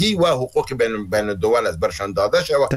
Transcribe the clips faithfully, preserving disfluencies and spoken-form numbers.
و حقوق بین بین الدول از برشان داده شود.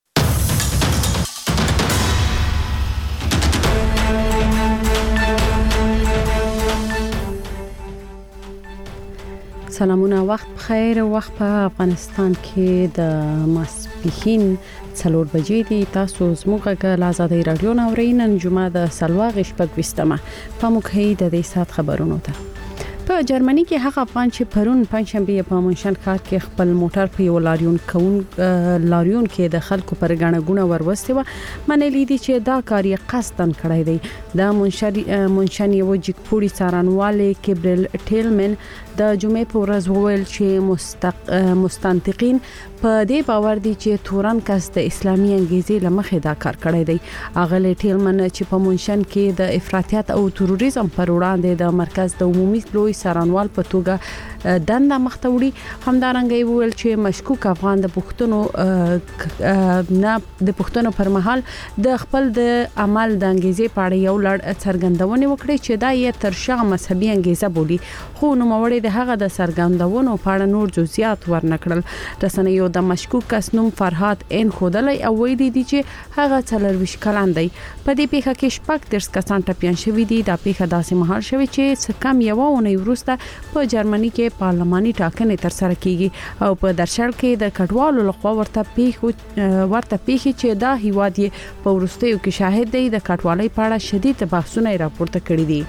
سلامونه، وخت بخیر. وخت په افغانستان کې د ماسپښین څلور بجې دي. تاسو زموږ غږ له آزادۍ رادیو نه اورئ. نن جمعه د سلواغ شپږ ویشتمه په موږ هي د دې سات خبرونو ته. په جرمني کې هغه افغان چې پرون پنځشنبه په منشن ښار کې خپل موټر په یو لاریون کون لاریون کې د خلکو پر غاڼګونه وروسته و منلي دي چې دا کار یې قصدن کړی دی. د منشن منشن یو جګپوري څارنوال کبرل ټیلمن د جمعې په ورځ وویل چې مستق مستنطقین په دې باور دي چې تورن کس د اسلامي انګیزې لمخې دا کار کړی دی. اغلی ټیلمن چې په منشن کې د افراطیت او تروریزم پر وړاندې د مرکز د عمومي لوی څارنوال په توګه دنده مخته وړي، همدارنګه ویل چې مشکوک افغان د پښتنو نه د پښتنو پر مهال د خپل د عمل د انګیزې په اړه یو لړ څرګندونې وکړي چې دا یې تر شا مذهبي انګیزه بولي، خو نو موري د هغه د څرګندونو په اړه نور جزئیات ورنکړل. رسنیو د مشکوک کس نوم فرهاد ان خودلای او ویلي دي چې هغه څلرويش کلن دی. په دې پیښه کې شپږ درس کسان ټپيان شوي دي. دا پیښه داسې مهال شوی چې څه کم یو ونې وروسته په جرمني کې پارلماني ټاکنې تر سره کیږي او په درشل کې د کډوالو لخوا ورته پیښ ورته پیښ چې دا هیواد یې په ورستیو کې شاهد دی د کډوالۍ په اړه شدید بحثونه راپورته کړي دي.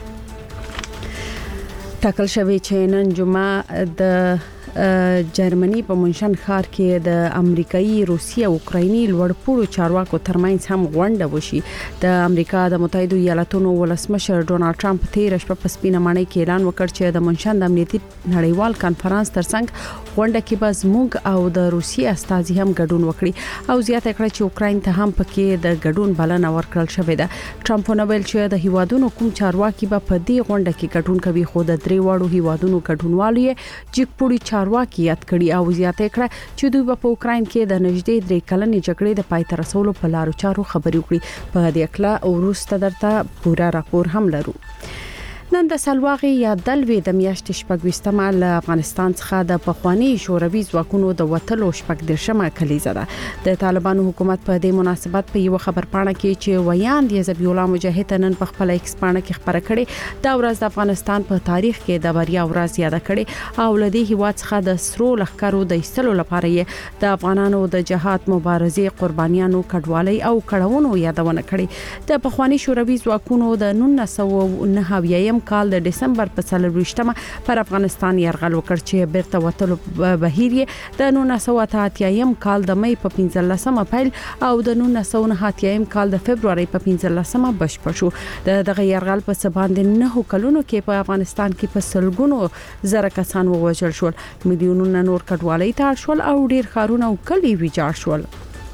ټاکل شوی چې نن جمعه د جرمني په منشن ښار کې د امریکایي، روسي او اوکرایني لوړپوړو چارواکو ترمنځ هم غونډه وشي. د امریکا د متحده ایالاتونو ولسمشر ډونالد ټرمپ تیر شپه په سپینه ماڼۍ کې اعلان وکړ چې د منشن د امنیتي نړیوال کانفرنس ترڅنګ غونډه کې به زموږ او د روسي استازي هم ګډون وکړي او زیاته کړه چې اوکراین ته هم پکې د ګډون بلنه ورکړل شوې ده. ټرمپ نو ویل چې د هیوادونو کوم چارواکي به په دې غونډه کې ګډون کوي، خو د درې وړو هیوادونو ګډونوالو یې جګپوري چارواکي یاد کړي او زیاته کړه چې دوی په اوکراین کې د نږدې درې کلنې جګړې د پای ته رسولو په لارو چارو خبرې وکړي. په دې اړه ورسته درته پورا راپور هم لرو. نن د سلواغي یا دلوي د میاشتې شپږ ویشتمه له افغانستان څخه د پخوانی شوروي ځواکونو د وټلو شپږ درشمه کلیزه ده. د طالبانو حکومت په دې مناسبت په یو خبرپاڼه کې چې ویان دی ذبیح الله مجاهد نن په خپل ایکس پاڼه کې خبره کړې دا ورځ د افغانستان په تاریخ کې د بریا ورځ یاد کړي او لدی هیواد څخه د سرو لخرو د ایستلو لپاره یې د افغانانو د جهاد مبارزې قربانیانو کډوالۍ او کړهونو یادونه کړي. د پخوانی شوروي ځواکونو د نولس سوه نهه اویا کال د دسمبر په څلرويشتمه پر افغانستان یرغل وکړ چې بیرته وټلو بهیر یې د نولس سوه اته اتیا کال د مې په پنځلسمه پیل او د نولس سوه نهه اتیا کال د فبرवरी په پنځلسمه بشپړ شو. د دغه یرغل په سباند نه کلونو کې په افغانستان کې په سلګونو زره کسان ووژل شول، میلیونونه نور کډوالۍ ته شول او ډیر ښارونه او کلی ویجاړ شول.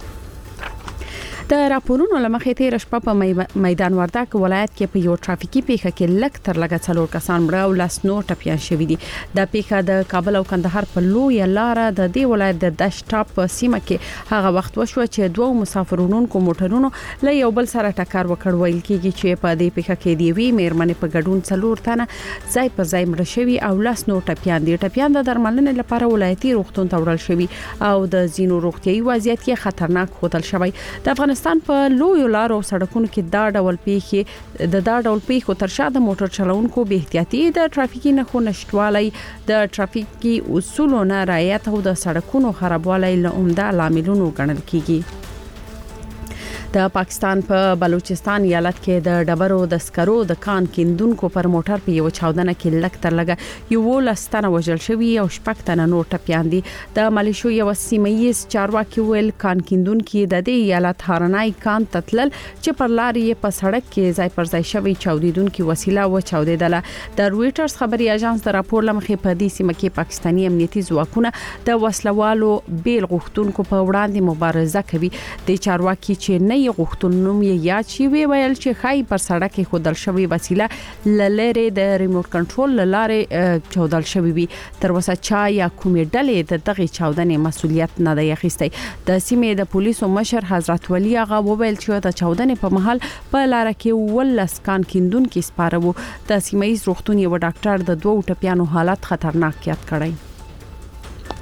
د راپورونو لمخې تیر شپه په میدان وردګ ولایت کې په یو ټرافیکي پیښه کې لک تر لګ څلور کسان مړه او لاس نور ټپيان شوي دي. د پیښه د کابل او کندهار په لوی لار د دې ولایت د دشټاپ سیمه کې هغه وخت وشو چې دوه مسافرونکو موټرونو له یو بل سره ټکر وکړ. ویل کېږي چې په دې پیښه کې دی وی مېرمنې په ګډون څلور تنه ځای پر ځای مړه شوي او لاس نور ټپيان دي. ټپيان د درملنې لپاره ولایتي روغتون ته وړل شوي او د زینو روغتيایي وضعیت یې خطرناک ښودل شوی. د افغانستان په لوی لارو سړکونو کې دا ډول پیښې د دا ډول پیښو تر شا د موټر چلوونکو بې احتیاطي، د ټرافیکي نښو نشټوالی، د ټرافیکي اصولو نه رعایت او د سړکونو خرابوالی له عمده لاملونو ګڼل کیږي. د پاکستان په بلوچستان ایالت کې د ډبرو د سکرو د کان کیندونکو پر موټر په یو چاودنه کې لک تر لګه یو لستانه وژل شوی او شپږ تنه نور ټپيان دي. د مالیشو یو سیمایي چارواکي ویل کان کیندونکو د دې ایالت هارنای کان تتلل چې پر لارې په سړک کې ځای پر ځای شوی چاودیدونکو وسیله و چاودیدله. د رويټرز خبري اژانس د راپور لمخې په دې سیمه کې پاکستاني امنیتي ځواکونه د وسلوالو بیل غوښتونکو په وړاندې مبارزه کوي. د چارواکي چې نه غوښتون نوم یې یاد شي ویل چې خای پر سړک کې خودل شوی وسیله لری د ریموټ کنټرول لاره چودل شوی وي. تر اوسه چا یا کومې ډلې د دغه چاودنې مسولیت نه دی اخیستی. د سیمې د پولیسو مشر حضرت ولی هغه وویل چې د چاودنې په محل په لار کې ولس کان کیندونکو سپارو. د سیمې روغتون یو ډاکټر د دوه ټپيانو حالت خطرناک یاد کړی.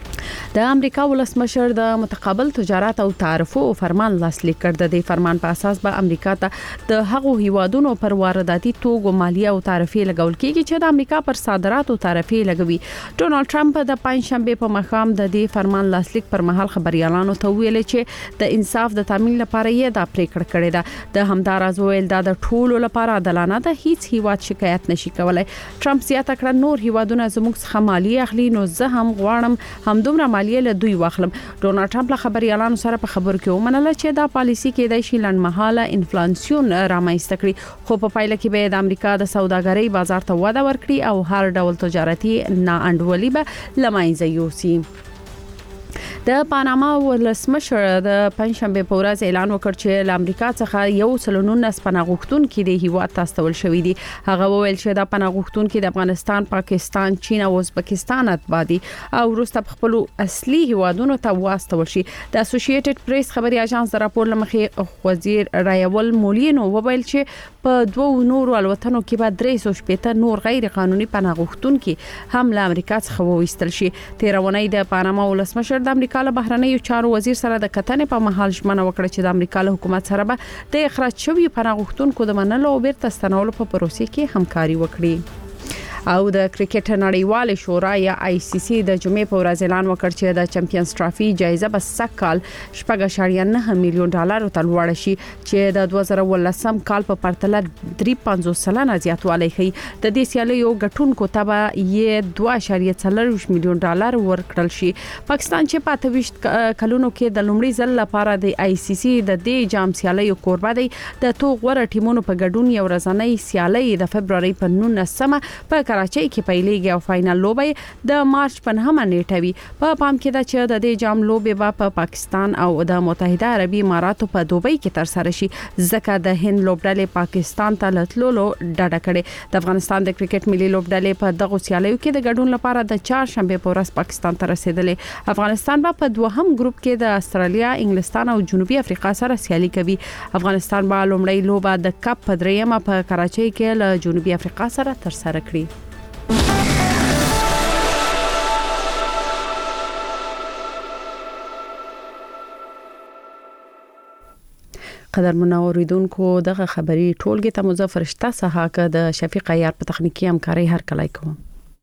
د امریکا ولسمشر د متقابل تجارت او تعرفو فرمان لاسلیک کړ. د دې فرمان په اساس به امریکا ته د هغو هیوادونو پر وارداتي توکو مالیه او تعرفې لګول کیږي چې د امریکا پر صادراتو تعرفې لګوي. ډونالد ټرمپ د پنځشنبه په مخام د دې فرمان لاسلیک پر مهال خبريالانو ته ویل چې د انصاف د تامین لپاره یې دا پریکړه کړې ده. د همداراز ویل دا د ټولو لپاره عادلانه ده، هیڅ هیواد شکایت نشي کولای. ټرمپ زیاته کړه نور هیوادونه زموږ څخه مالیه اخلي نو زه هم غواړم همدومره مالیه له دوی واخلم. ډونالد ټرمپ له خبريالانو سره په خبرو کې ومنله چې دا پالیسی کې د شي لنډمهاله انفلیسیون رامنځته کړي، خو په پایله کې به د امریکا د سوداګرۍ بازار ته وده ورکړي او هر ډول تجارتي ناانډولي به لمایځي یوسي. د پاناما ولسمشر د پنځشنبه په ورځ اعلان وکړ چې له امریکا څخه یو سلنون پناهغښتون کې د هیواد تاستول شوې دي. هغه وویل چې د پناهغښتون کې د افغانستان، پاکستان، چین او ازبکستان اتبادي او وروسته خپل اصلي هیوادونو ته واستول شي. د اسوسییټډ پریس خبري اژانس د راپور لمخې وزیر رایول مولینو وویل چې په دوه نورو الوتنو کې به درې سوه شپږ نور غیر قانوني پناهغښتون کې هم له امریکا څخه وویستل شي. تیرونی د پاناما ولسمشر د امریکا له بهرنیو چارو وزیر سره د کتنې په محل ژمنه وکړه چې د امریکا له حکومت سره به د اخراج شوی پناهغښتونکو د منلو او بیرته ستنولو په پروسې کې همکاري وکړي. او د کرکټ نړیوال شورا یا آی سی سی د جمعې په ورځ اعلان وکړ چې د چمپیونز ټرافي جایزه به سکهال شپږ اعشاریه نه میلیون ډالر ته لوړ شي چې د دوه زره ولسم کال په پرتله درې پنځوس سلنه زیاتوالی کوي. د دې سیالیو ګټونکو ته به یې دوه اعشاریه څلور میلیون ډالر ورکړل شي. پاکستان چې په اته ویشت کلونو کې د لومړي ځل لپاره د آی سی سی د دې جام سیالیو کوربه دی. د تو غوړه ټیمونو په ګډون یو ورځنی سیالي د فبرवरी په نولسمه په کراچۍ کې پیلېږي او فائنل لوبه د مارچ په نهمه نیټه وي. په پام کې ده چې د دې جام لوبه به په پاکستان او د متحده عربي اماراتو په دوبۍ کې تر سره شي، ځکه د هند لوبډلې پاکستان ته لټلو ډډه کړې. د افغانستان د کرکټ ملي لوبډلې په دغه سیالیو کې د ګډون لپاره د چهارشنبه په ورځ پاکستان ته رسیدلې. افغانستان به په دوهم ګروپ کې د استرالیا، انګلستان او جنوبي افریقا سره سیالي کوي. افغانستان به لومړی لوبه د کپ په دریمه په کراچۍ کې له جنوبي افریقا سره تر سره کړي. قدرمن اوریدونکو دغه خبري ټولګي ته مظفر شته صحاکه د شفیق عیار په تخنیکی همکاري هر کله کوم.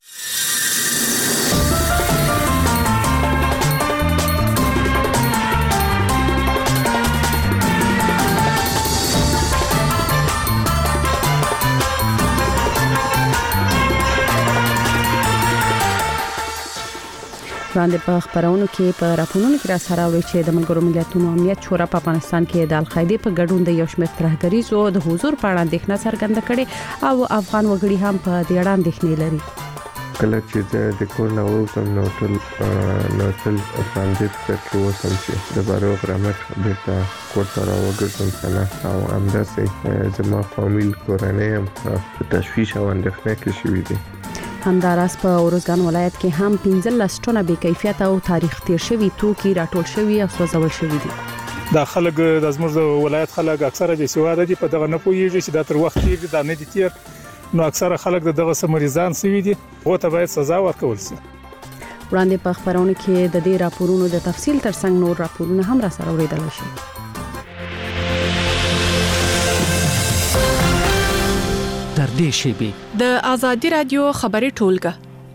وړاندې په خبرونو کې په راپورونو کې را سره وړي چې د ملګرو ملتونو امنیت شورا په افغانستان کې د القاعده په ګډون د یو شمېر ترهګریزو د حضور په اړه اندېښنه څرګنده کړې او افغان وګړي هم په دې اړه اندېښنې لري. کله چې د کور نه ووتم نو ټول نو ټول افغانیت ته وسم چې د بارو برامت بیرته کور ته راوګرځم کنه او همداسې زما فامیل کورنۍ هم په تشویش او اندېښنه کې شوي دي. همداراز په اورزګان ولایت کې هم پنځلس ټنه بې کیفیت او تاریخ تیر شوی توکي راټول شوی او سوځول شوی دي. دا خلک د زموږ ولایت خلک اکثره د سیواده دي په دغه نه پوهیږي چې دا تر وخت کې دا نه دي تیر نو اکثره خلک دغه سمریزان سوي دي او ته باید سزا ورکول شي. وړاندې په خبرونه کې د دې راپورونو د تفصیل ترڅنګ نور راپورونه هم را سره اوریدل شي. تر دې شی د ازادي رادیو خبري ټولګه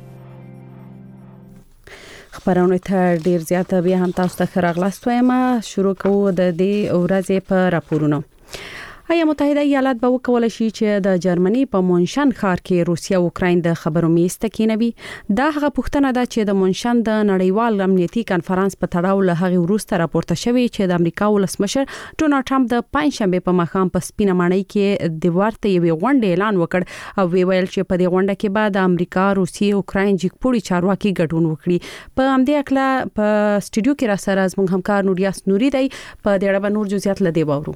خبرونه ته ډیر زیات بیا هم تاسو ته خراغلاست وایم. شروع کوو د دې ورځې په راپورونو. آیا متحده ایالات به وکولای شي چې د جرمني په مونشن ښار کې روسیا او اوکراین د خبرو میز ته کېنوي؟ دا هغه پوښتنه ده چې د مونشن د نړیوال امنیتي کانفرنس په تړاو له هغه وروسته راپورته شوې چې د امریکا ولسمشر ډونالد ټرمپ د پنځشنبه په مخام په سپینه ماڼۍ کې د ورته یوې غونډې اعلان وکړ او ویل چې په دې غونډه کې به د امریکا، روسیې او اوکراین جګپوړي چارواکي ګډون وکړي. په همدې اکله په سټوډیو کې را سره زموږ همکار نوریاس نوري دی. په دې اړه به نور جزئیات لدی باورو.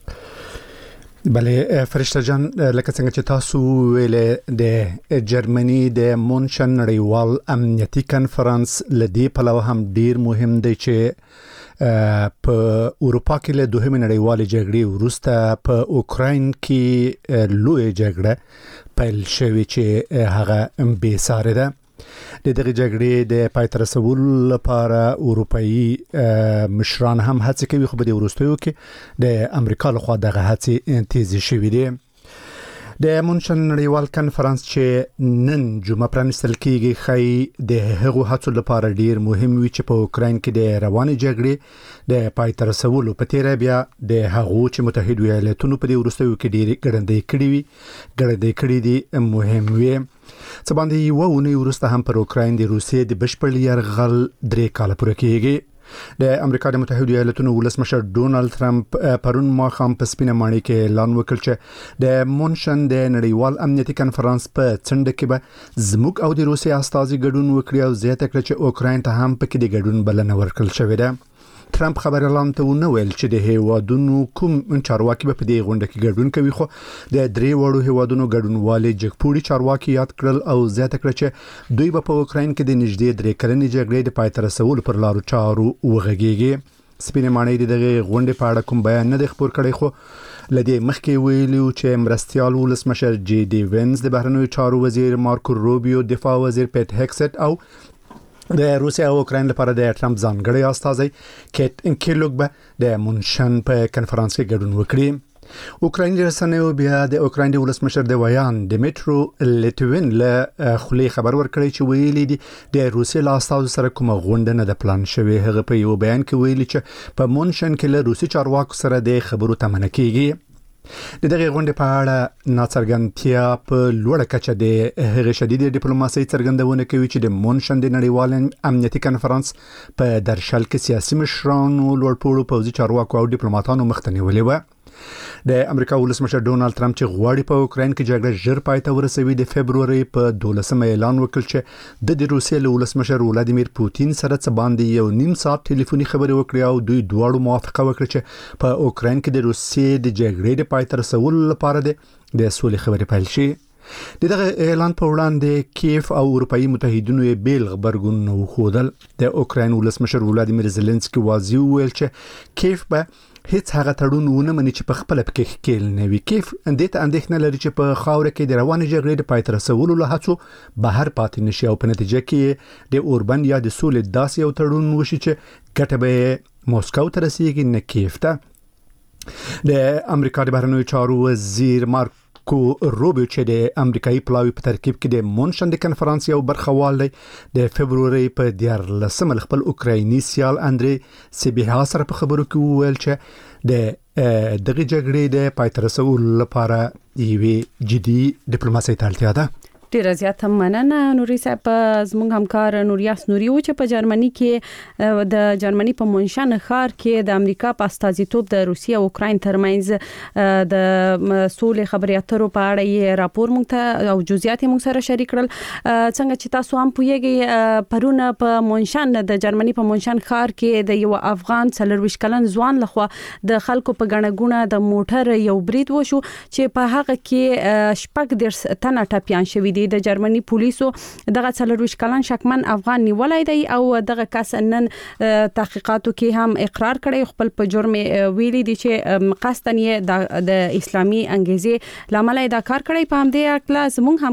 بله فرشته جان، لکه څنګه چې تاسو ویل د جرمني د مونشن نړیوال امنیتي کانفرنس لدی په لور هم ډیر مهم دی چې په اروپا کې له دوهمې نړیوالې جګړې وروسته په اوکراین کې لوی جګړه پیل شوې چې هغه بې ساري ده. د دغه جګړې د پای ته رسولو لپاره اروپאי مشران هم هڅه کوي، خو په دې وروستیو کې د امریکا لخوا دغه هڅې تیزې شوې دي. د مونشن نړیوال کنفرانس چې نن جمعه پرانستل کیږي خی د هغو هڅو لپاره ډیر مهم وي چې په اوکراین کې د روانې جګړې د پای ته رسولو په تیر بیا د هغو چې متحده ایالاتونو په دې وروستیو کې ډیر ګړندې کړي وي ګړندې کړي دي مهم وي. څه باندې یو ونی وروسته هم پر اوکراین د روسیې د بشپړ یرغل درې کال پوره کیږي. د امریکا د متحده ایالاتونو ولسمشر ډونالد ترامپ پرون ماښام په سپینه ماڼۍ کې اعلان وکړ چې د مونشن د نړیوال امنیتي کنفرانس په څنډه کې به زموږ او د روسیې استازي ګډون وکړي او زیاته کړه چې اوکراین ته هم پکې د ګډون بلنه ورکړل شوې ده. ترامپ خبر اعلان ته ونه ویل چې د هیوادونو کوم چارواکي به په دې غونډه کې ګډون کوي، خو د درې وړو هیوادونو ګډونوالي جګپوړي چارواکي یاد کړل او زیاته کړه چې دوی به په اوکراین کې د نږدې درې کلنې جګړې د پای ته رسولو پر لارو چارو وغږیږي. سپینه ماڼۍ دغه غونډې په اړه کوم بیان نه دی خپور کړی، خو لدی مخکې ویلو چې مرستيال ولسمشر جی ډي وینز، د بهرنیو چارو وزیر مارکو روبیو، دفاع وزیر پیټ هکسټ او د روسیا او اوکراین لپاره د ټرمپ ځانګړی استازی کیټ انکیلوګ به د مونشن په کنفرانس کې ګډون وکړي. اوکراین رسنیو بیا د اوکراین د ولسمشر د ویان ډیمیټرو لیټوین له خلی خبر ورکړی چې ویلي دي د روسیا له استازو سره کومه غونډه نه ده پلان شوې. هغه په یو بیان کې ویلي چې په مونشن کې له روسي چارواکو سره د خبرو تمنه کیږي. د دغه غونډې په اړه ناڅرګندتیا په لوړه کچه د هغه شدید ډیپلوماسي څرګندونه کوي چې د مونشن د نړیوال امنیتي کنفرانس په درشل کې سیاسي مشرانو، لوړپوړو پوځي چارواکو او ډیپلوماټانو مخته نیولې و. د امریکا ولسمشر ډونالد ترامپ چې غواړي په اوکراین کې جګړه ژر پای ته ورسوي، د فبروري په دولسمه اعلان وکړ چې د روسیې له ولسمشر ولادیمیر پوتین سره څه باندې یو نیم ساعت ټلیفوني خبرې وکړې او دوی دواړو موافقه وکړه چې په اوکراین کې د روسیې د جګړې د پای ته رسولو لپاره د سولې خبرې پیل شي. دغه اعلان په وړاندې کیف او اروپאי متحدینو یې بیل خبرګون نو خودل. د اوکراین ولسمشر ولادیمیر زيلنسکي واضح ویل چې کیف به هیڅ هغه تړون ونه مني چې په خپل پکې ښکیل نه وي. کیف اندېته اندېښنه لري چې په خاور کې د روانې جګړې د پای ته رسولو له هڅو بهر پاتې نشي او په نتیجه کې د اوربند یا د سولې داسې یو تړون وشي چې ګټه به موسکو ته رسیږي نه کیف ته. د امریکا د بهرنیو چارو وزیر مارک کو روبیو چې د امریکایي پلاوی په ترکیب کې د مونشن د کنفرانس یو برخوال دی، د فبروري په دیارلسمه خپل اوکرایني سیال اندرې سیبیها سره په خبرو کې وویل چې د دغه جګړې د پای ته رسولو لپاره یوه جدي ډیپلوماسي ته اړتیا ده. ډیره زیاته مننه نوري صاحب. زموږ همکار نوریاس نوري و چې په جرمني کې د جرمني په مونشن ښار کې د امریکا په استازیتوب د روسیې او اوکراین ترمنځ د سولې خبرې اترو په اړه یې راپور مونږ ته او جزئیات مونږ سره شریک کړل. څنګه چې تاسو هم پوهیږئ پرونه په مونشن د جرمني په مونشن ښار کې د یو افغان څلرویشت کلن ځوان لخوا د خلکو په غنګونه د موټر یو برید وشو چې په هغه کې شپږ درس تنه ټاپیان شوی دي. د جرمني پولیسو دغه څلرویشت کلن شکمن افغان نیولای دی او دغه کس نن تحقیقاتو کې هم اقرار کړی، خپل په جرم ویلي دي چې قصدن یې د اسلامي انګیزې لامل دا کار کړی. په همدې اړه زموږ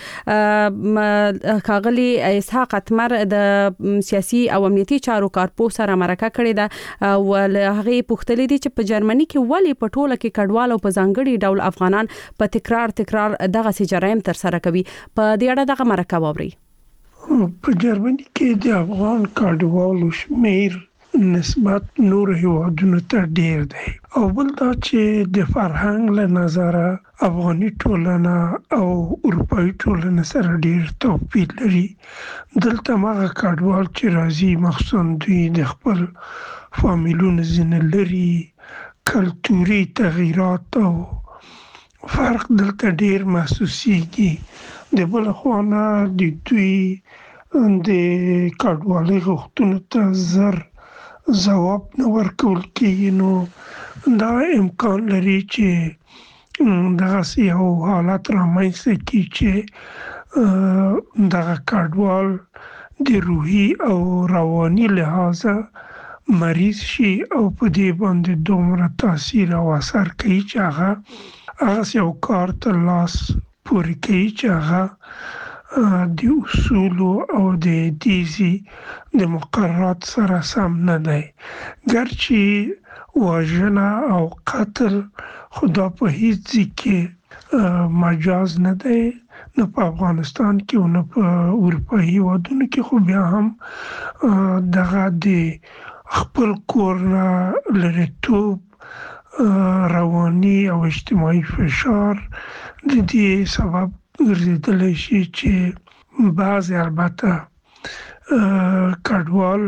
همکار کاغلی اسحاق اتمر د سیاسي او امنیتي چارو کارپو سره مرکه کړې ده او هغه پوښتلې دي چې په جرمني کې ولی په ټوله کې کډوال او په ځانګړي ډول افغانان په تکرار تکرار دغه سي جرایم تر سره کوي. په دې اړه دغه مرکه ووري. په جرمني کې د افغان کډوالو شمیر نسبت نور هیوادونو ته ډیر دی او بل دا چې د فرهنګ له نظره افغاني ټولنه او اروپאי ټولنه سره ډیر توپیر لري. دلته هغه کډوال چې راځي مخصوصا دوی د خپل فامیلونو ځینې لري، کلتوري تغیرات او فرق دلته ډیر محسوسیږي. د بل خوانه د دوی د کډوالۍ غوښتنو ته زر ځواب نه ورکول کېږي، نو دا امکان لري چې دغسې یو حالت رامنځته کړي چې دغه کډوال د روحي او رواني لحاظه مریض شي او په دې باندې دومره تاثیر او اثر کوي چې هغه هغه یو کار ته لاس پورې کوي چې هغه د اصول او د دیزي د مقررات سره سم نه دی. ګرچې وژنه او قتل خدا په هیڅ ځای کې مجاز نه دی، نه په افغانستان کې او نه په اروپایي هیوادونو کې، خو بیا هم دغه د خپل کور نه لرېتوب، رواني او اجتماعي فشار د دې سبب ګرځېدلی شي چې بعضې البته کډوال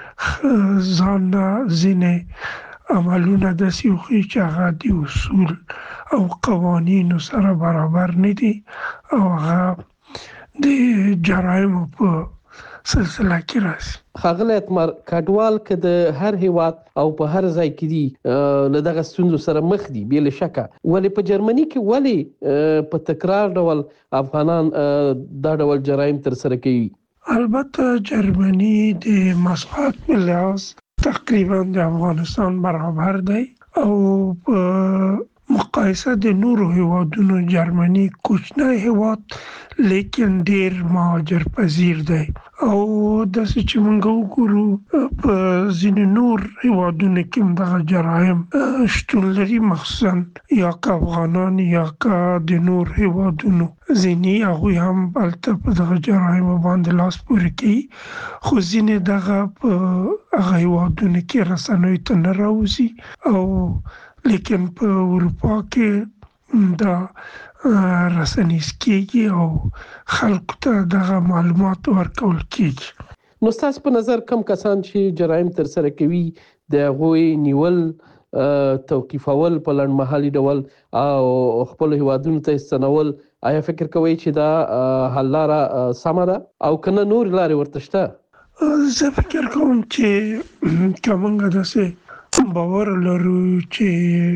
ځان نه ځینې عملونه داسې وښيي چې هغه د اصول او قوانینو سره برابر نه دي او هغه د جرایمو په سلسله کې راځي. ښاغلی اتمر، کډوال که د هر هیواد او په هر ځای کې دي له دغه ستونزو سره مخ دي بې له شکه، ولې په جرمني کې ولې په تکرار ډول افغانان دا ډول جرایم ترسره کوي؟ البته جرمني د مساحت په لحاظ تقریبا د افغانستان برابر دی او په مقایسه د نورو هیوادونو جرمني کوچنی هیواد لیکن ډیر مهاجر پذیر دی او داسې چې موږ وګورو په ځینې نور هیوادونو کې هم دغه جرایم شتون لري، مخصوصا یا که افغانان یا که د نور هیوادونو ځینې هغوی هم هلته په دغه جرایمو باندې لاس پورې کوي، خو ځینې دغه په هغه هیوادونو کې رسنیو ته نه راوځي او لیکن په اروپا کې دا رسنیز کېږي او خلکو ته دغه معلومات ورکول کېږي. نو ستاسو په نظر کوم کسان چې جرایم ترسره کوي د هغوی نیول، توقیفول په لنډمهالي ډول او خپل هیوادونو ته ستنول، آیا فکر کوئ چې دا حل لاره سمه ده او که نه نور لارې ورته شته؟ زه فکر کوم چې که موږ داسې باور لرو چې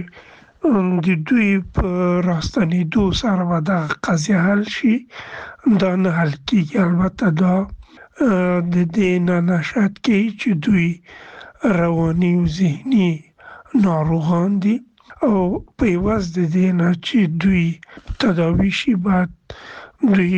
د دوی په راستنېدو سره به دغه قضیه حل شي، دا نه حل کېږي. البته دا د دې نه نشأت کوي چې دوی رواني او ذهني ناروغان دي او په عوض د دې نه چې دوی تداوي شي باید دوی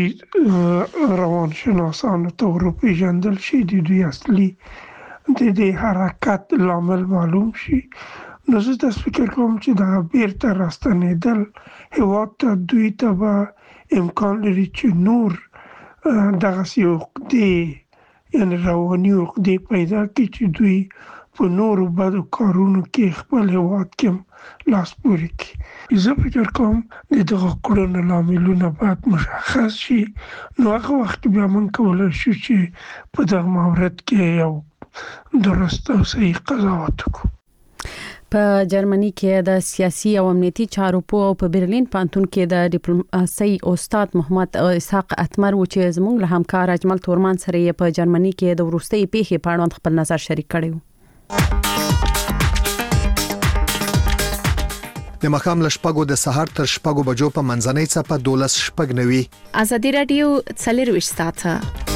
روانشناسانو ته وروپېژندل شي، د دوی اصلي د دې حرکت لامل معلوم شي. نو زه داسې فکر کوم چې دغه بیرته راستنېدل هېواد ته دوی ته به امکان لري چې نور دغسې عقدې یعنې رواني عقدې پیدا کړي چې دوی په نورو بدو کارونو کې خپل هېواد کې هم لاس پورې کړي. زه فکر کوم د دغه کړنو لاملونه باید مشخص شي، نو هغه وخت بیا موږ کولی شو چې په دغه مورد کې یو درست او صحیح قضاوت وکړو. په جرمني کې د سیاسي او امنیتي چارو په او په برلین پانتون کې د ډیپلوماسي استاد محمد اسحاق اتمر و چې زموږ له همکار اجمل تورمان سره په جرمني کې د وروستي پیښې په اړه خپل نظر شریک کړی و. د مخام لشپګو د سحر تر شپګو بجو په منځنۍ څپه دولس شپګ نوي. ازادي رادیو څلور ساعته.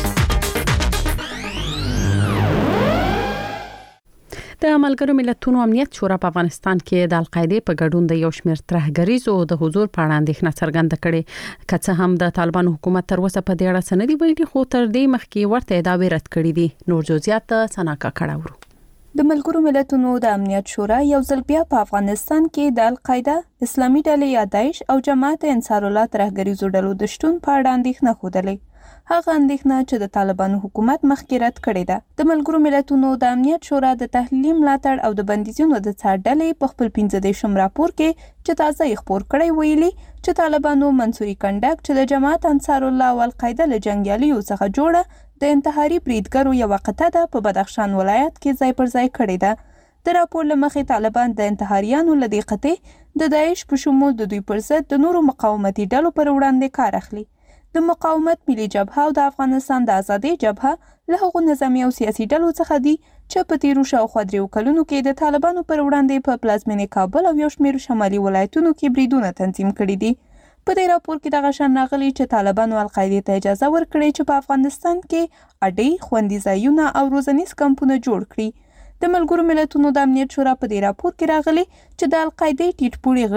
د ملګرو ملتونو امنیت شورا په افغانستان کې د القاعده په ګډون د یو شمېر ترهګریزو د حضور په اړه اندېښنه څرګنده کړې، که څه هم د طالبانو حکومت تر اوسه په دې اړه څه نه دی ویلي، خو تر دې مخکې ورته ادعاوې رد کړې دي. نور جزئیات سناکا کړهورو. د ملګرو ملتونو د امنیت شورا یو ځل بیا په افغانستان کې د القاعده، اسلامي ډلې یا داعش او جماعت انصار الله ترهګریزو ډلو د شتون په اړه اندېښنه خوده. هغه اندېښنه چې د طالبانو حکومت مخکې رد کړې ده. د ملګرو ملتونو د امنیت شورا د تحلیلي ملاتړ او د بندیزونو د څار ډلې په خپل پنځه دیرشم راپور کې چې تازه یې خپور کړی ویلي چې طالبانو منصوري کنډک چې د جماعت انصار الله او القاعده له جنګیالیو څخه جوړه د انتحاري بریدګرو یوه قطعه ده په بدخشان ولایت کې ځای پر ځای کړې ده. د راپور له مخې طالبان د انتحاریانو له دې قطعې د داعش په شمول د دوی پر ضد د نورو مقاومتي ډلو پر وړاندې کار اخلي. د مقاومت ملي جبهه او د افغانستان د ازادۍ جبهه له هغو نظامي او سیاسي ډلو څخه دي چې په تیرو شاوخوا دریو کلونو کې د طالبانو پر وړاندې په پلازمینې کابل او یو شمېر شمالي ولایتونو کې بریدونه تنظیم کړي دي. په دې راپور کې دغه شان راغلي چې طالبانو القاعده ته اجازه ورکړې چې په افغانستان کې اډې، خوندي ځایونه او روزنیز کمپونه جوړ کړي. د ملګرو ملتونو د امنیت شورا په دې راپور کې راغلي چې د القاعده ټیټ پوړي غړي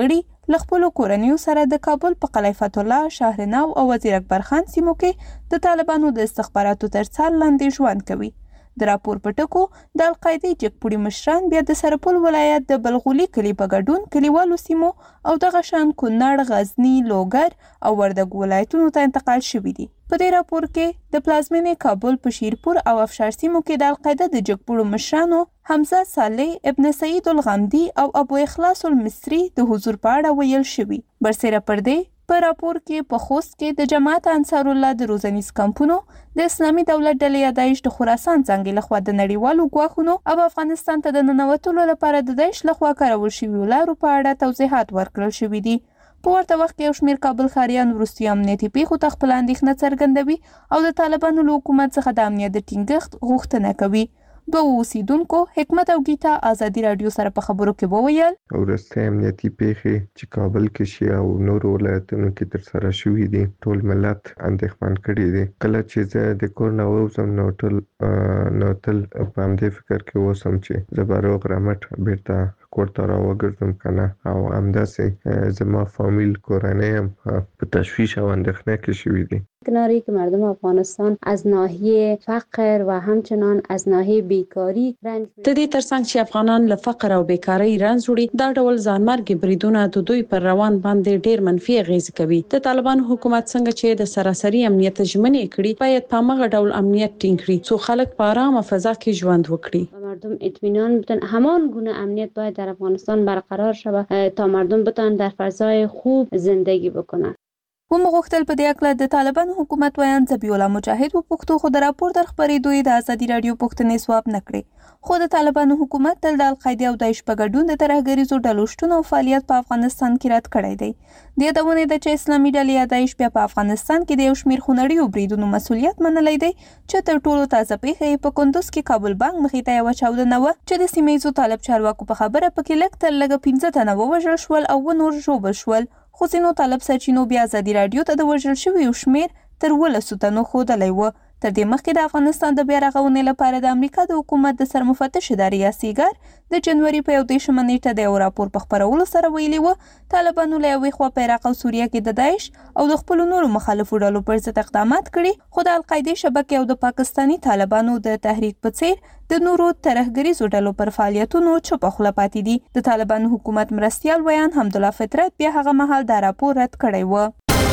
له خپلو کورنیو سره د کابل په قلعه فتح الله، شهرنو او وزیر اکبر خان سیمو کې د طالبانو د استخباراتو تر څار لاندې ژوند کوي. د راپور په ټکو د القاعدې جګپوړي مشران بیا د سرپل ولایت د بلغولي کلي په ګډون کلیوالو سیمو او دغه شان کونړ، غزني، لوګر او وردګ ولایتونو ته انتقال شوي دي. په دې راپور کې د پلازمینې کابل په شیرپور او افشار سیمو کې د القاعده د جګپوړو مشرانو حمزه صالح، ابن سعید الغامدي او ابو اخلاص المصری د حضور په اړه ویل شوي. برسېره پر دې په راپور کې په خوست کې د جماعت انصار الله د روزنیز کمپونو د اسلامي دولت ډلې یا داعش د خراسان څانګې لخوا د نړیوالو ګواښونو او افغانستان ته د ننوتلو لپاره د داعش لخوا کارول شویو لارو په اړه توضیحات ورکړل شوي دي. په ورته وخت کې یو شمېر کابل ښاریان وروستیو امنیتي پیښو ته خپله اندېښنه څرګندوي او د طالبانو له حکومت څخه د امنیت د ټینګښت غوښتنه کوي. دوه اوسیدونکو حکمت او گیتا ازادي رادیو سره په خبرو کې وویل ورسته امنیتي پیښې چې کابل کې شي او نور ولایتونو کې تر سره شوې دي ټول ملت اندېښمن کړي دي. کله چې زه د کور نه ووځم نو ټول نو تل په همدې فکر کې اوسم چې زه به روغ رمټ بیرته کور ته راوګرځم کنه او همداسې زما فامیل کورنۍ هم په تشویش او اندېښنه کې شوي دي. کناری که مردم افغانستان از ناحیه فقر و همچنان از ناحیه بیکاری رنج د دې ترڅنګ چې افغانان له فقر او بیکاری رنج وړي دا ډول ځانمرګي بریدونه د دوی پر روان باندې ډیر منفي اغیز کوي. د طالبانو حکومت څنګه چې د سراسري امنیت ژمنې کړي باید په هغه ډول امنیت ټینګ کړي څو خلک په آرامه فضا کې ژوند وکړي. مردم اطمینان بتن همان گونه امنیت باید در افغانستان برقرار شود تا مردم بتن در فضای خوب زندگی بکنن. ومو غوښتل په دې اړه د طالبانو حکومت ویان ذبیح الله مجاهد په پښتو خو د راپور در خبرېدو د ازادي رادیو پښتنې سواب نه کړې، خو د طالبانو حکومت تل د القاعده او داعش په ګډون د ترهګریزو ډلو شتون او فعالیت په افغانستان کې رد کړی دی. د یادونې ده چې اسلامي ډلې یا داعش بیا په افغانستان کې د یو شمېر خونړیو بریدونو مسؤلیت منلی دی چې تر ټولو تازه پیښه یې په کندوز کې کابل بانک مخې ته یوه چاودنه وه چې د سیمه ییزو طالب چارواکو په خبره پکې لږ تر لږه پنځه تنه ووژل شول او اووه نور ژوبل شول. خو ځینو طالب سرچینو بیا ازادي رادیو ته د وژل شویو شمېر تر ولسو تنو ښودلی و. تر دې مخکې د افغانستان د بیا رغونې لپاره د امریکا د حکومت د سرمفتش ادارې یا سیګار د جنوري په یو دېرشمه نیټه د یو راپور په خپرولو سره ویلي و طالبانو له یوې خوا په عراق او سوریه کې د داعش او د خپلو نورو مخالفو ډلو پر ضد اقدامات کړي، خو د القاعدې شبکې او د پاکستاني طالبانو د تحریک په څیر د نورو ترهګریزو ډلو پر فعالیتونو چوپه خوله پاتې دي. د طالبانو حکومت مرستیال ویان حمدالله فطرت بیا هغه مهال دا راپور رد کړی و.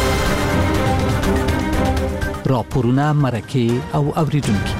راپورونه مرکه او اوریدونکو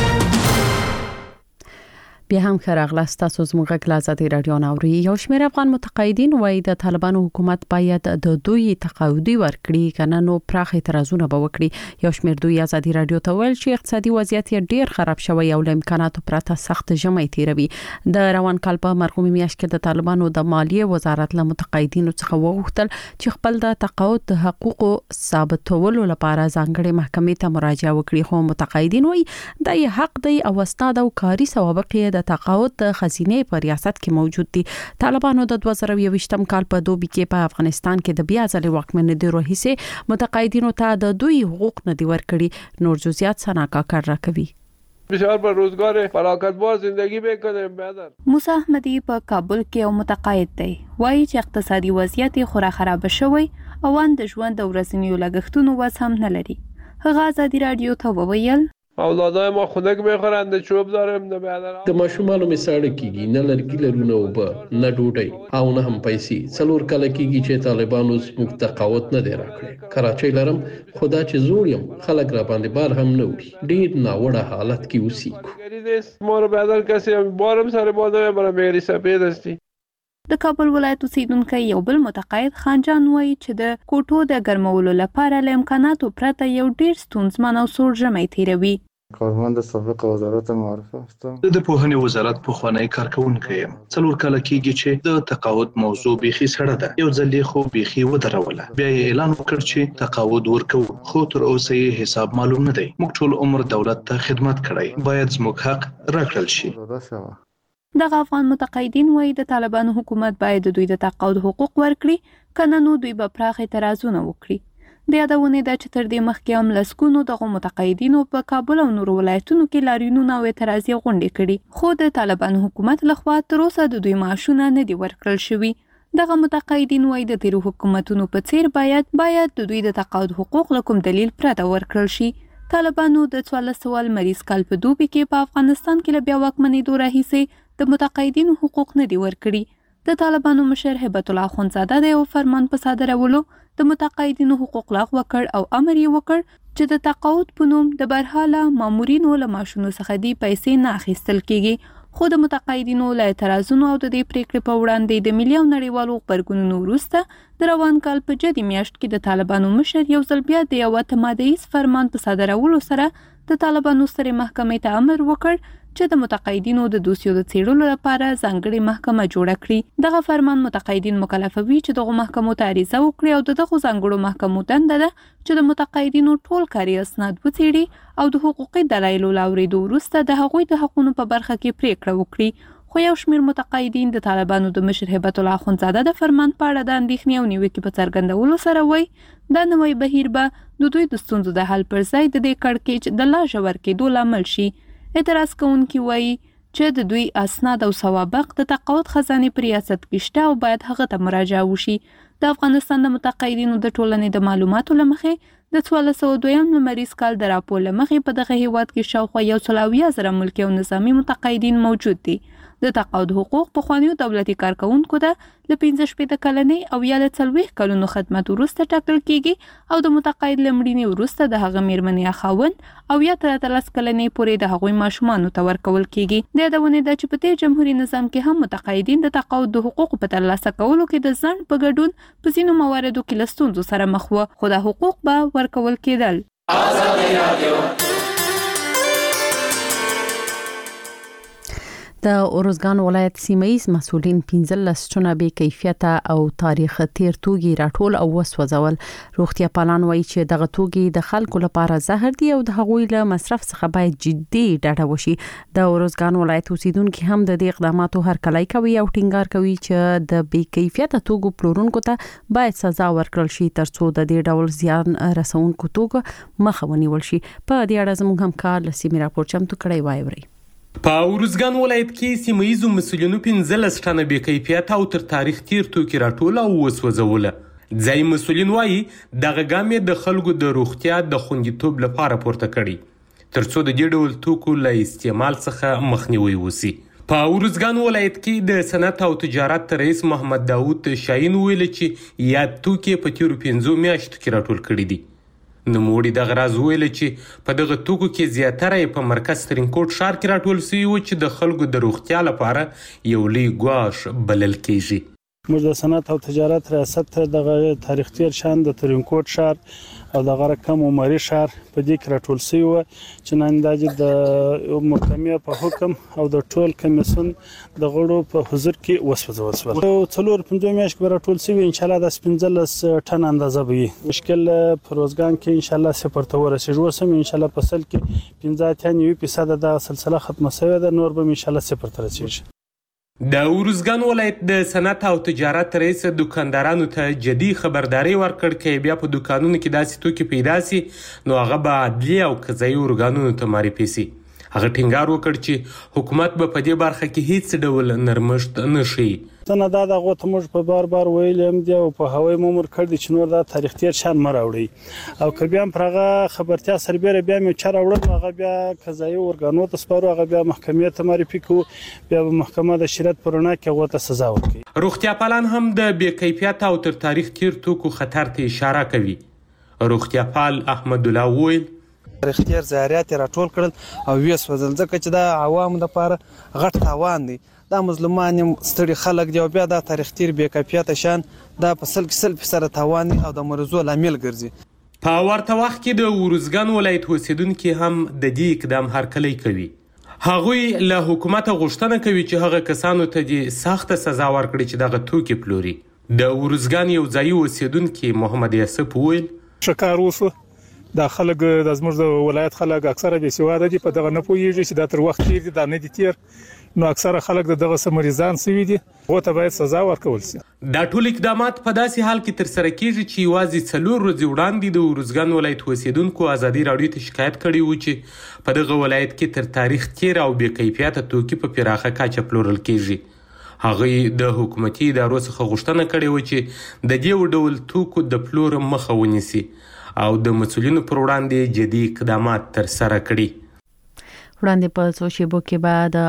بیا هم خراغلاست تاسو زموږ غږ ازادي رادیو ناوړي. یو شمېر افغان متقاعدین وایي د طالبانو حکومت باید د دوی تقاعدي ورکړي کنه نو پراخ اعتراضونه به وکړي. یو شمېر دوی ازادي رادیو ته ویل چې اقتصادي وضعیت یې ډیر خراب شوی او له امکاناتو پرته سخت ژمی تیروي. د روان کال په مرغومي میاشت کې د طالبانو د مالیې وزارت له متقاعدینو څخه وغوښتل چې خپل د تقاعد د حقوقو ثابتولو لپاره ځانګړي محکمې ته مراجعه وکړي، خو متقاعدین وایي دا یې حق دی او استاد او کاري سوابق د تقاعد د خزینې په ریاست کې موجود دي. طالبانو د دوه زره یوویشتم کال په دوبي کې په افغانستان کې د بیا ځلې واکمنۍ روحیسه متقاعدینو ته د دوی حقوق نه دی ورکړي. نور جزئیات سنا کاکر راکوي. بسیار با روزگار فراغتبار زندگی بکنیم. بعد موسی احمدی په کابل کې یو متقاعد دی، وایي چې اقتصادي وضعیت خورا خراب شوی او د ژوند د ورځنیو لګښتونو وس هم نه لري. هغه ازادي رادیو ته وویل اولادای ما خنک میخورند، چوب دارم، نه بیادر د ماشومانو می ساړه کیږي، نه لرګي لرو نه اوبه نه ډوډۍ او نه هم پیسې. څلور کاله کیږي چې طالبانو زموږ تقاعد نه دی راکړی. کراچۍ لرم، خدا چې زوړ یم خلک را باندې بار هم نه وړي، ډیر ناوړه حالت کې اوسېږو. ما رو بیادر کسی بارم سر بالا برم میری سپید هستی. د کابل ولایت اوسیدونکی یو بل متقاعد خانجان وایي چې د کوټو د ګرمولو لپاره له امکاناتو پرته یو ډیر ستونزمن او سوړ ژمی تیروي. کارمند سابق وزارت معارف هستم. د پوهنې وزارت پخوانی کارکونکی یم. څلور کاله کېږي چې د تقاعد موضوع بیخي سړه ده. یو ځل یې خو بیخي ودروله. بیا یې اعلان وکړ چې تقاعد ورکوو، خو تر اوسه یې حساب معلوم نه دی. موږ ټول عمر دولت ته خدمت کړی، باید زموږ حق راکړل شي. دغه افغان متقاعدین وایي د طالبانو حکومت باید د دوی د تقاعد حقوق ورکړي، کنه نو دوی به پراخ اعتراضونه وکړي. د یادونې ده چې تر دې مخکې هم لسګونو دغه متقاعدینو په کابل او نورو ولایتونو کې لاریونونه او اعتراضي غونډې کړي، خو د طالبانو حکومت لخوا تر اوسه د دوی معاشونه نه دي ورکړل شوي. دغه متقاعدین وايي د تیرو حکومتونو په څیر باید باید د دوی د تقاعد حقوق له کوم دلیل پرته ورکړل شي. طالبانو د څوارلس سوه لمریز کال په دوبي کې په افغانستان کې له بیا واکمنېدو راهیسې د متقاعدینو حقوق نه دي ورکړي. د طالبانو مشر هیبت الله اخندزاده د یو فرمان په صادرولو د متقاعدینو حقوق لغوه کړ او امر یې وکړ چې د تقاعد په نوم د برحاله مامورینو له معاشونو څخه دی پیسې نه اخیستل کیږي. خو د متقاعدینو له اعتراضونو او د دې پریکړې په وړاندې د ملي او نړیوالو غبرګونونو وروسته د روان کال په جدي میاشت کې د طالبانو مشر یو ځل بیا د یوه تمادیز فرمان په صادرولو سره د طالبانو سترې محکمې ته امر وکړ چې د متقاعدینو د دوسیو د څېړلو لپاره ځانګړې محکمه جوړه کړي. دغه فرمان متقاعدین مکلفوي چې دغه محکمو ته عریضه وکړي او دغه ځانګړو محکمو دنده ده چې د متقاعدینو ټول کاري اسناد وڅېړي او د حقوقي دلایلو له اورېدو وروسته د هغوی د حقونو په برخه کې پریکړه وکړي. خو یو شمېر متقاعدین د طالبانو د مشر هیبت الله اخندزاده د فرمان په اړه د اندېښنې او نیوکې په څرګندولو سره وایي دا نوی بهیر به د دوی د ستونزو د حل پر ځای د دې کړکېچ د لا ژور کېدو لامل شي. اعتراض کوونکي وایي چې د دوی اسناد او سوابق د تقاعد خزانې په ریاست کې شته او باید هغه ته مراجعه وشي. د افغانستان د متقاعدینو د ټولنې د معلوماتو له مخې د څوارلس سوه دویم لمریز کال د راپور له مخې په دغه هیواد کې شاوخوا یو سل اویا زره ملکي او نظامي متقاعدین موجود دي. د تقاعد حقوق پخوانیو دولتي کارکوونکو ته له پنځه شپېته کلنۍ او یا له څلوېښت کلونو خدمت وروسته ټاکل کیږي او د متقاعد له مړینې وروسته د هغه میرمنې یا خاوند او یا تر اتلس کلنۍ پورې د هغوی ماشومانو ته ورکول کیږي. د یادونې ده چې په دې جمهوري نظام کې هم متقاعدین د تقاعد د حقوقو په ترلاسه کولو کې د ځنډ په ګډون په ځینو مواردو کې له ستونزو سره مخ وه، خو دا حقوق به ورکول کېدل. د ارزګان ولایت سیمایي مسؤلین پنځلس ټنه بې کیفیته او تاریخ تیر توګي راټول او وسوځول. روغتیا پالان وایي چې دغه توګي د خلکو لپاره زهر دي او د هغوی له مصرف څخه باید جدي ډډه وشي. د ارزګان ولایت اوسیدونکو هم د دې اقداماتو هرکلی کوي او ټینګار کوي چې د بې کیفیته توګو پلورونکو ته باید سزا ورکړل شي ترڅو د دې ډول زیان رسونکو توګو مخه ونیول شي. په دې اړه زموږ همکار لسیمه راپور چمتو کړی وایي. په ارزګان ولایت کې سیمایي مسؤلینو پنځلس ټنه بې کیفیته او تر تاریخ تیر توکي راټول او وسوځول. ځای مسؤلین وایي دغه ګام د خلکو د روغتیا د خوندیتوب لپاره پورته کړي ترڅو د دې ډول توکو له استعمال څخه مخنیوي وشي. په ارزګان ولایت کې د صنعت او تجارت رئیس محمد داوود شاهین ویل چې یا توکي په تیرو پنځو میاشتو کې راټول کړي دي. نوموړي دغه راز ویل چې په دغه توکو کې زیاتره په مرکز ترینکوټ ښار کې راټول شوي و چې د خلکو د روغتیا لپاره یو لوی ګواښ بلل کیږي. موږ د صنعت او تجارت ریاست دغه تاریخ تیر شان د ترینکوټ ښار او دغه رقم عمري ښار په دې کې راټول شوي و چې نن د د محکمې په حکم او د ټول کمیسیون د غړو په حضور کې وسوځول شول. څلور پنځه میاشتې به راټول شوي ان شاء الله د پنځلس ټن اندازه به وي. مشکل په روزګان کې ان شاء الله صفر ته ورسېږي. اوس هم ان شاء الله په سل کې پنځه اتیا نوي فیصد د سلسله ختمه شوې ده، نور به ان شاء الله صفر ته رسېږي. د ارزګان ولایت د صنعت او تجارت رئیس دکاندارانو ته جدي خبرداري ورکړ چې بیا په دکانونو کې داسې توکي پیدا سي نو هغه به عدلیه او قضایي ارګانونو ته معرفي سي. هغه ټینګار وکړ چې حکومت به په دې برخه کې هیڅ ډول نرمښت نه شي. څنګه دا دغه ته موږ په بار بار ویل هم دی او په هوای مامور کړی چې نور دا تاریخ تیر شان مراوړي او که بیا هم پرغه خبرتیا سربېره بیا مې چر وړل هغه بیا قضایي ارګانو ته سپارو هغه بیا محکمې ته معرفي کو بیا محکمه د شریعت پر رڼا کې هغه ته سزا ورکړي. روغتیا پالان هم د بې کیفیت او تر تاریخ تیر توکو خطر ته اشاره کوي. روغتیا پال احمد الله ویل تاریخ تیر ضایعات راټول کړل او ویس وزل ځکه چې دا عوامو لپاره غټ تاوان دی. دا مظلومان ستړي خلک دی او بیا دا تاریخ تیر بې کیفیته شان دا په سل کې سل فیصد تاوان او د مرزو لامل ګرځي. په ورته وخت کې د ارزګان ولایت اوسیدونکي هم د دې اقدام هرکلی کوي. هغوی له حکومت غوښتنه کوي چې هغه کسانو ته د سخت سزا ورکړي چې دغه توکي پلوري. د ارزګان یو ځایي اوسیدونکي محمد یاسف ویل شکار وسو دا خلک د زموږ د ولایت خلک اکثره بې سواده دي په دغه نه پوهېږي چې دا تر وخت تیر دي دا نه دي تیر نو اکثره خلک دغه سمریزان سوي دي هغه ته باید سزا ورکول شي. دا ټول اقدامات په داسې حال کې تر سره کیږي چې یوازې څلور ورځې وړاندې د ارزګان ولایت اوسیدونکو ازادي راډیو ته شکایت کړی و چې په دغه ولایت کې تر تاریخ تیر او بې کیفیته توکي په پراخه کچه پلورل کیږي. هغه د حکومتي ادارو څخه غوښتنه کړې و چې د دې ډول توکو د پلور مخه ونیسي او د مسؤلینو پر وړاندې جدي اقدامات ترسره کړي. وړاندې په څو شیبو کې بعد